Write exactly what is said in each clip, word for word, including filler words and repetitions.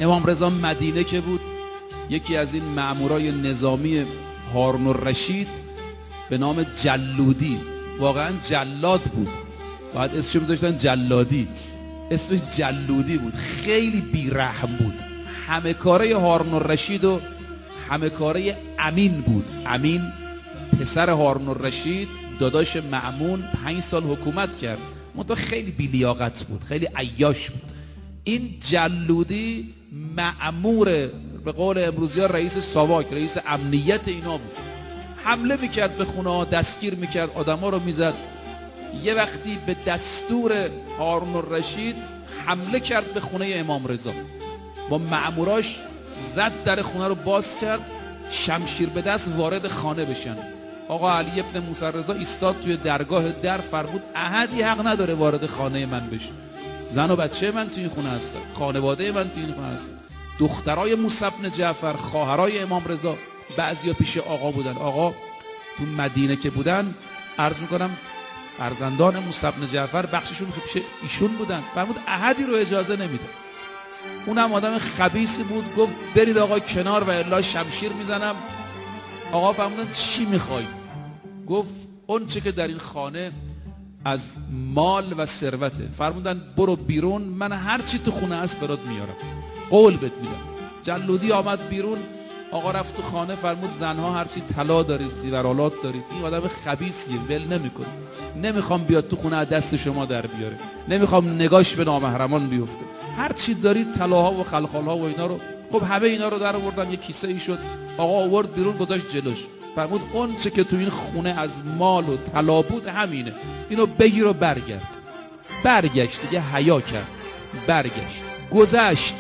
امام رضا مدینه که بود، یکی از این مأمورای نظامی هارون الرشید به نام جلودی، واقعا جلاد بود، بعد اسمش میذاشتن جلادی، اسمش جلودی بود، خیلی بیرحم بود، همه کاره هارون الرشید و همه کاره امین بود. امین پسر هارون الرشید، داداش مأمون، پنج سال حکومت کرد، منتها خیلی بی‌لیاقت بود، خیلی عیاش بود. این جلودی مأمور به قول امروزی ها رئیس ساواک، رئیس امنیت اینا بود، حمله میکرد به خونه ها، دستگیر میکرد، آدم ها رو میزد. یه وقتی به دستور هارون الرشید حمله کرد به خونه امام رضا، با مأموراش زد، در خونه رو باز کرد، شمشیر به دست وارد خانه بشن. آقا علی ابن موسی رضا ایستاد توی درگاه در، فرمود احدی حق نداره وارد خانه من بشه، زن و بچه من توی این خونه هستن، خانواده من توی این خونه هستن، دخترای موسی بن جعفر، خواهرای امام رضا، بعضیا پیش آقا بودن. آقا تو مدینه که بودن، عرض میکنم فرزندان موسی بن جعفر بخششون پیش ایشون بودن، فرمود احدی رو اجازه نمیده. اونم آدم خبیثی بود، گفت برید آقا کنار و الا شمشیر میزنم. آقا فرمودن چی میخوای؟ گفت اون چه که در این خانه از مال و ثروته. فرمودن برو بیرون، من هر چی تو خونه هست برات میارم، قول بهت میدم. جلودی آمد بیرون، آقا رفت تو خانه، فرمود زنها هر چی طلا دارید، زیورالات دارید. این آدم خبیثیه، ول نمیکنه، نمیخوام بیاد تو خونه دست شما در بیاره، نمیخوام نگاش به نامحرمان بیفته، هر چی دارید طلاها و خلخالها و اینا رو. خب همه اینا رو در آوردن، یه کیسه ای شد، آقا آورد بیرون، گذاشت جلوش، فرمود اون چه که تو این خونه از مال و طلا بود همینه، اینو بگیر و برگرد. برگشت، دیگه حیا کرد، برگشت، گذشت.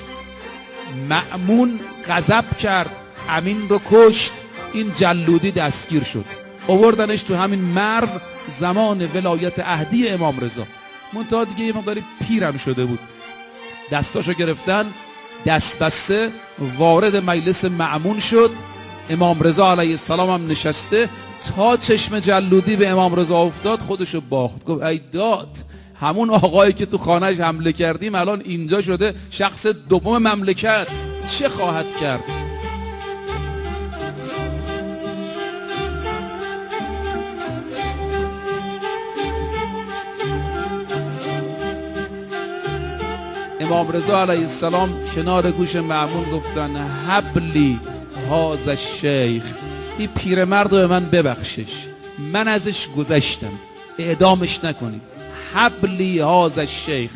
مأمون غضب کرد، امین رو کشت، این جلودی دستگیر شد، آوردنش تو همین مرو زمان ولایت عهدی امام رضا. منتها دیگه یه مقداری پیرم شده بود، دستاشو گرفتن، دست بسته وارد مجلس مأمون شد. امام رضا علیه السلام هم نشسته، تا چشم جلودی به امام رضا افتاد خودشو باخت، گفت ای داد، همون آقایی که تو خانهش حمله کردیم الان اینجا شده شخص دوم مملکت، چه خواهد کرد؟ امام رضا علیه السلام کنار گوش مأمون گفتن حبلی هذا الشیخ، این پیرمرد رو به من ببخشش، من ازش گذشتم، اعدامش نکنید. حبلی هذا الشیخ.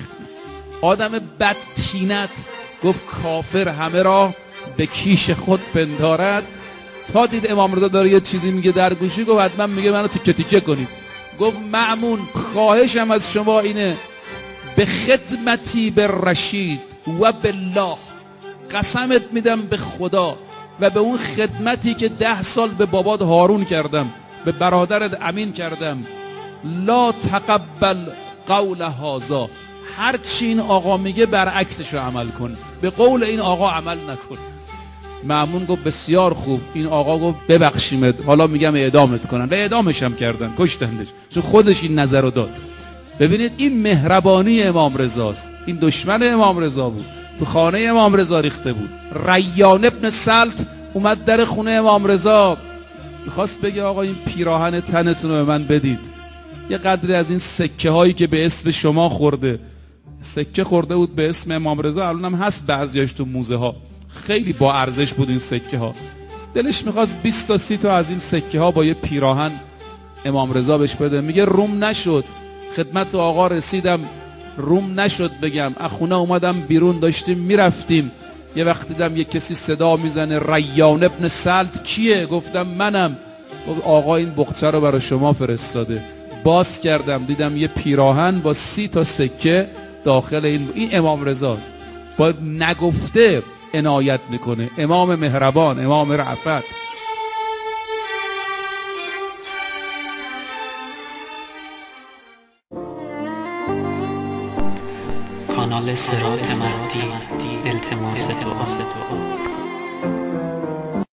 آدم بدتینت گفت کافر همه را به کیش خود پندارد. تا دید امام رضا داره یه چیزی میگه در گوشی، گفت حتما میگه منو تیکه تیکه کنید. گفت مأمون خواهشم از شما اینه، به خدمتی به رشید و بالله، قسمت میدم به خدا و به اون خدمتی که ده سال به بابات هارون کردم، به برادرت امین کردم، لا تقبل قول هذا، هر چی این آقا میگه برعکسش رو عمل کن، به قول این آقا عمل نکن. مأمون گفت بسیار خوب. این آقا گفت ببخشیمت، حالا میگم اعدامت کنن، و اعدامش هم کردن، کشتندش، چون خودش این نظر رو داد. ببینید این مهربانی امام رضاست. این دشمن امام رضا بود، تو خانه امام رضا ریخته بود. ریان ابن سلط اومد در خونه امام رضا، میخواست بگه آقا این پیراهن تنتون رو به من بدید، یه قدری از این سکه هایی که به اسم شما خورده، سکه خورده بود به اسم امام رضا، الان هم هست بعضیاش تو موزه ها، خیلی با ارزش بود این سکه ها. دلش میخواست بیست تا سی تا از این سکه ها با یه پیراهن امام رضا بهش بده. میگه روم نشد، خدمت آقا رسیدم، روم نشد بگم، از خونه اومدم بیرون، داشتیم میرفتیم، یه وقت دیدم یه کسی صدا میزنه ریان ابن سلط، کیه؟ گفتم منم. آقا این بخچه رو برای شما فرستاده. باز کردم دیدم یه پیراهن با سی تا سکه داخل این. این امام رضاست، با نگفته عنایت میکنه، امام مهربان، امام رأفت. کانال صراط مهدی، التماس دعا.